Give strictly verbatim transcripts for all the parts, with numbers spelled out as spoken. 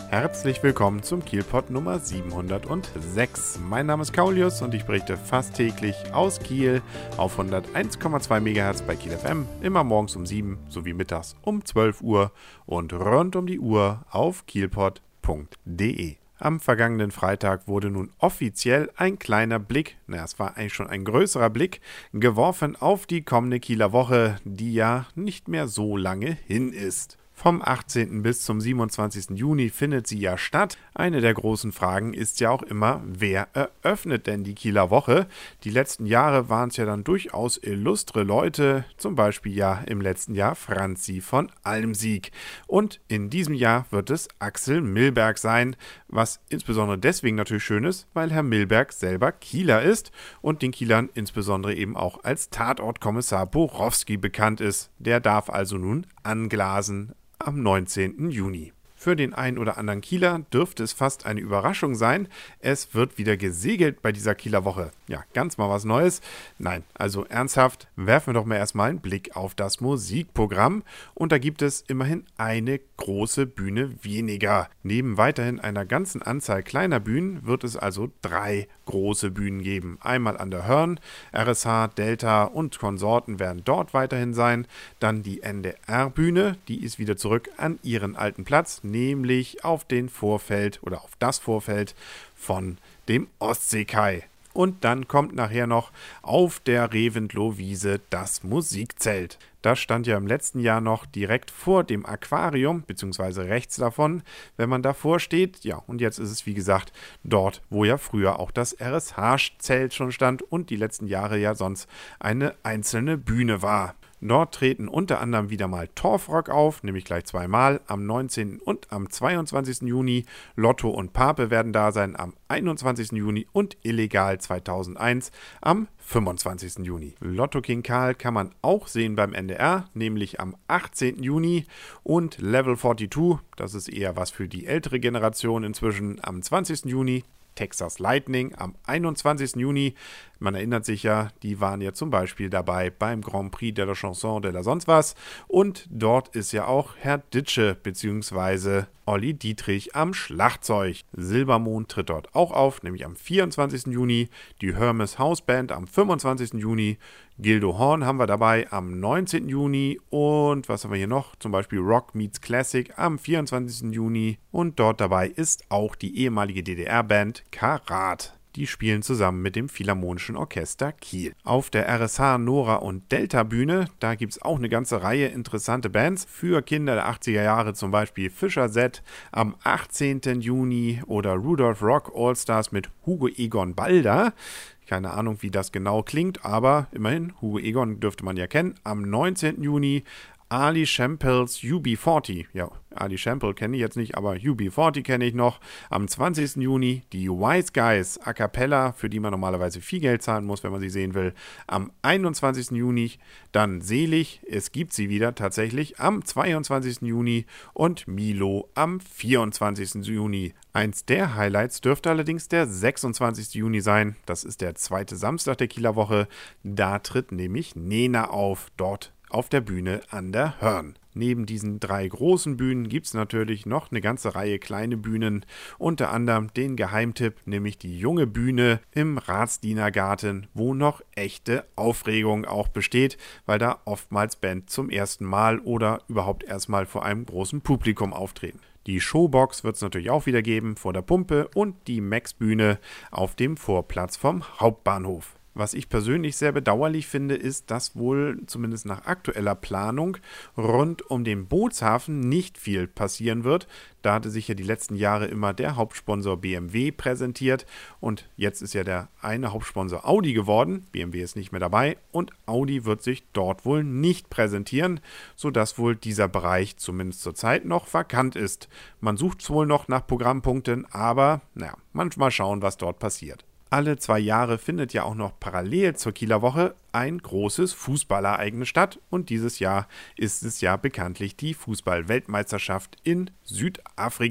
Herzlich willkommen zum Kielpot Nummer siebenhundertsechs. Mein Name ist Kaulius und ich berichte fast täglich aus Kiel auf hunderteins Komma zwei Megahertz bei Kiel F M, immer morgens um sieben sowie mittags um zwölf Uhr und rund um die Uhr auf kielpot punkt de. Am vergangenen Freitag wurde nun offiziell ein kleiner Blick, na es war eigentlich schon ein größerer Blick, geworfen auf die kommende Kieler Woche, die ja nicht mehr so lange hin ist. Vom achtzehnten bis zum siebenundzwanzigsten Juni findet sie ja statt. Eine der großen Fragen ist ja auch immer, wer eröffnet denn die Kieler Woche? Die letzten Jahre waren es ja dann durchaus illustre Leute, zum Beispiel ja im letzten Jahr Franzi von Almsieg. Und in diesem Jahr wird es Axel Milberg sein, was insbesondere deswegen natürlich schön ist, weil Herr Milberg selber Kieler ist und den Kielern insbesondere eben auch als Tatortkommissar Borowski bekannt ist. Der darf also nun anglasen am neunzehnten Juni. Für den einen oder anderen Kieler dürfte es fast eine Überraschung sein. Es wird wieder gesegelt bei dieser Kieler Woche. Ja, ganz mal was Neues. Nein, also ernsthaft, werfen wir doch mal erstmal einen Blick auf das Musikprogramm. Und da gibt es immerhin eine große Bühne weniger. Neben weiterhin einer ganzen Anzahl kleiner Bühnen wird es also drei große Bühnen geben. Einmal an der Hörn, R S H, Delta und Konsorten werden dort weiterhin sein. Dann die N D R-Bühne, die ist wieder zurück an ihren alten Platz, nämlich auf den Vorfeld oder auf das Vorfeld von dem Ostseekai. Und dann kommt nachher noch auf der Reventlow-Wiese das Musikzelt. Das stand ja im letzten Jahr noch direkt vor dem Aquarium, beziehungsweise rechts davon, wenn man davor steht. Ja, und jetzt ist es wie gesagt dort, wo ja früher auch das R S H-Zelt schon stand und die letzten Jahre ja sonst eine einzelne Bühne war. Dort treten unter anderem wieder mal Torfrock auf, nämlich gleich zweimal, am neunzehnten und am zweiundzwanzigsten Juni. Lotto und Pape werden da sein am einundzwanzigsten Juni und Illegal zweitausendeins am fünfundzwanzigsten Juni. Lotto King Karl kann man auch sehen beim N D R, nämlich am achtzehnten Juni und Level zweiundvierzig, das ist eher was für die ältere Generation inzwischen, am zwanzigsten Juni. Texas Lightning am einundzwanzigsten Juni. Man erinnert sich ja, die waren ja zum Beispiel dabei beim Grand Prix de la Chanson de la sonst was. Und dort ist ja auch Herr Ditsche bzw. Olli Dietrich am Schlagzeug. Silbermond tritt dort auch auf, nämlich am vierundzwanzigsten Juni. Die Hermes House Band am fünfundzwanzigsten Juni. Gildo Horn haben wir dabei am neunzehnten Juni. Und was haben wir hier noch? Zum Beispiel Rock Meets Classic am vierundzwanzigsten Juni. Und dort dabei ist auch die ehemalige D D R-Band Karat. Die spielen zusammen mit dem Philharmonischen Orchester Kiel. Auf der R S H, Nora und Delta Bühne, da gibt es auch eine ganze Reihe interessante Bands. Für Kinder der achtziger Jahre zum Beispiel Fischer Z am achtzehnten Juni oder Rudolph Rock All-Stars mit Hugo Egon Balder. Keine Ahnung, wie das genau klingt, aber immerhin, Hugo Egon dürfte man ja kennen. Am neunzehnten Juni Ali Champels U B vierzig. Ja, Ali Champel kenne ich jetzt nicht, aber U B vierzig kenne ich noch. Am zwanzigsten Juni die Wise Guys A Cappella, für die man normalerweise viel Geld zahlen muss, wenn man sie sehen will. Am einundzwanzigsten Juni dann Selig, es gibt sie wieder tatsächlich, am zweiundzwanzigsten Juni und Milo am vierundzwanzigsten Juni. Eins der Highlights dürfte allerdings der sechsundzwanzigste Juni sein. Das ist der zweite Samstag der Kieler Woche. Da tritt nämlich Nena auf, dort auf der Bühne an der Hörn. Neben diesen drei großen Bühnen gibt es natürlich noch eine ganze Reihe kleine Bühnen, unter anderem den Geheimtipp, nämlich die junge Bühne im Ratsdienergarten, wo noch echte Aufregung auch besteht, weil da oftmals Bands zum ersten Mal oder überhaupt erstmal vor einem großen Publikum auftreten. Die Showbox wird es natürlich auch wieder geben vor der Pumpe und die Max-Bühne auf dem Vorplatz vom Hauptbahnhof. Was ich persönlich sehr bedauerlich finde, ist, dass wohl zumindest nach aktueller Planung rund um den Bootshafen nicht viel passieren wird. Da hatte sich ja die letzten Jahre immer der Hauptsponsor B M W präsentiert und jetzt ist ja der eine Hauptsponsor Audi geworden. B M W ist nicht mehr dabei und Audi wird sich dort wohl nicht präsentieren, sodass wohl dieser Bereich zumindest zurzeit noch vakant ist. Man sucht wohl noch nach Programmpunkten, aber naja, manchmal schauen, was dort passiert. Alle zwei Jahre findet ja auch noch parallel zur Kieler Woche ein großes Fußballereignis statt und dieses Jahr ist es ja bekanntlich die Fußball-Weltmeisterschaft in Südafrika.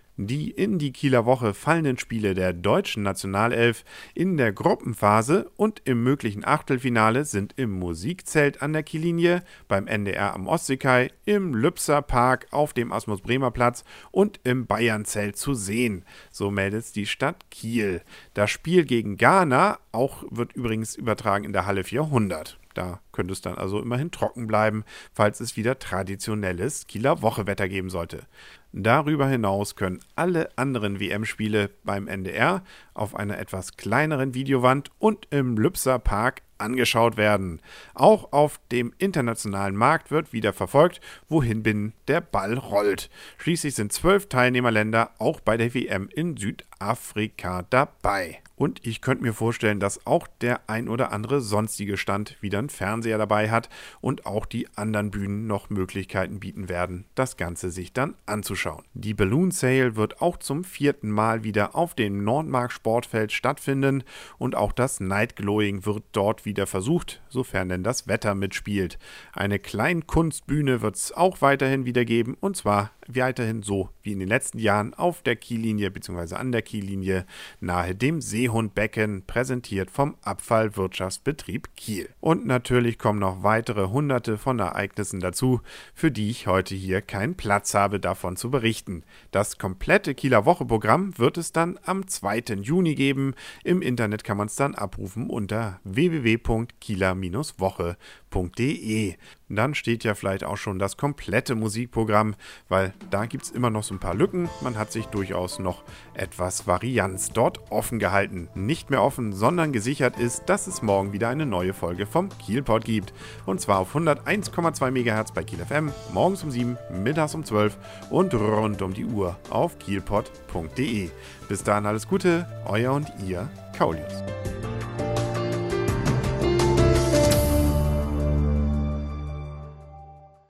Die in die Kieler Woche fallenden Spiele der deutschen Nationalelf in der Gruppenphase und im möglichen Achtelfinale sind im Musikzelt an der Kiellinie, beim N D R am Ostseekai, im Lübser Park auf dem Asmus-Bremer-Platz und im Bayernzelt zu sehen. So meldet die Stadt Kiel. Das Spiel gegen Ghana auch wird übrigens übertragen in der Halle vierhundert. Da könnte es dann also immerhin trocken bleiben, falls es wieder traditionelles Kieler Wochewetter geben sollte. Darüber hinaus können alle anderen W M-Spiele beim N D R auf einer etwas kleineren Videowand und im Lübser Park angeschaut werden. Auch auf dem internationalen Markt wird wieder verfolgt, wohin bin der Ball rollt. Schließlich sind zwölf Teilnehmerländer auch bei der W M in Südafrika dabei. Und ich könnte mir vorstellen, dass auch der ein oder andere sonstige Stand wieder einen Fernseher dabei hat und auch die anderen Bühnen noch Möglichkeiten bieten werden, das Ganze sich dann anzuschauen. Die Balloon Sale wird auch zum vierten Mal wieder auf dem Nordmark Sportfeld stattfinden und auch das Night Glowing wird dort wieder versucht, sofern denn das Wetter mitspielt. Eine Kleinkunstbühne wird es auch weiterhin wieder geben und zwar weiterhin so wie in den letzten Jahren auf der Kiellinie bzw. an der Kiellinie nahe dem Seehundbecken, präsentiert vom Abfallwirtschaftsbetrieb Kiel. Und natürlich kommen noch weitere hunderte von Ereignissen dazu, für die ich heute hier keinen Platz habe, davon zu berichten. Das komplette Kieler Woche-Programm wird es dann am zweiten Juni geben. Im Internet kann man es dann abrufen unter w w w punkt kieler Bindestrich woche punkt d e. Dann steht ja vielleicht auch schon das komplette Musikprogramm, weil da gibt es immer noch so ein paar Lücken. Man hat sich durchaus noch etwas Varianz dort offen gehalten. Nicht mehr offen, sondern gesichert ist, dass es morgen wieder eine neue Folge vom Kielpot gibt. Und zwar auf hunderteins Komma zwei Megahertz bei Kiel F M, morgens um sieben, mittags um zwölf und rund um die Uhr auf kielpot punkt d e. Bis dahin alles Gute, euer und ihr Kaulius.